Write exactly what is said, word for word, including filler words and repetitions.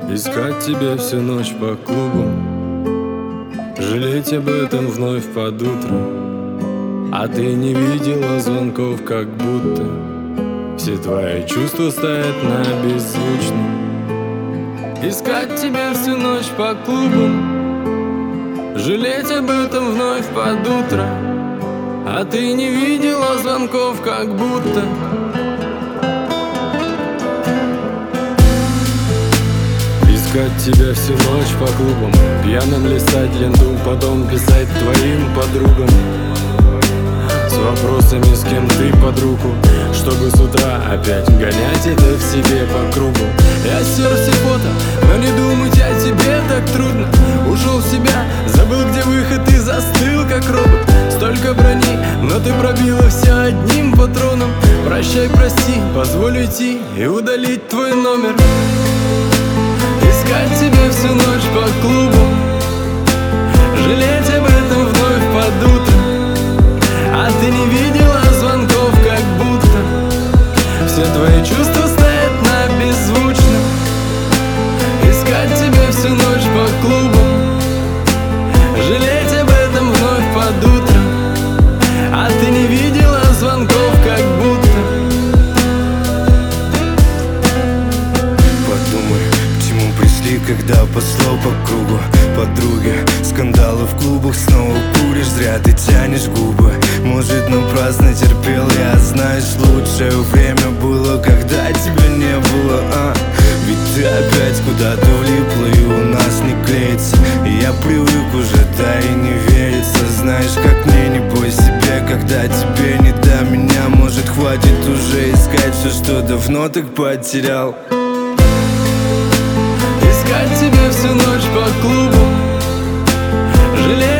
Искать тебя всю ночь по клубам, жалеть об этом вновь под утро. А ты не видела звонков, как будто все твои чувства стоят на беззвучном. Искать тебя всю ночь по клубам, жалеть об этом вновь под утро. А ты не видела звонков, как будто искать тебя всю ночь по клубам, пьяным листать ленту, потом писать твоим подругам с вопросами, с кем ты под руку, чтобы с утра опять гонять это в себе по кругу. Я стер все фото, но не думать о тебе так трудно. Ушел в себя, забыл, где выход, и застыл, как робот. Столько брони, но ты пробила все одним патроном. Прощай, прости, позволь уйти и удалить твой номер. Искать тебя всю ночь по клубу, жалеть об этом вновь под утро. А ты не видела звонков, как будто все твои чувства стоят на беззвучном. Искать тебя всю ночь по клубу, жалеть об этом вновь под утро. А ты не видела звонков, как будто. Подумай, к чему пришли, когда пошло по кругу. Подруги, скандалы в клубах, снова куришь, зря ты тянешь губы. Может, напрасно терпел я, знаешь, лучшее время было, когда тебя не было, а? Ведь ты опять куда-то влипла, и у нас не клеится. И я привык уже, да и не верится. Знаешь, как мне не бой себе, когда тебе не до меня. Может, хватит уже искать все, что давно так потерял. Искать тебя всю ночь по клубу, жалеть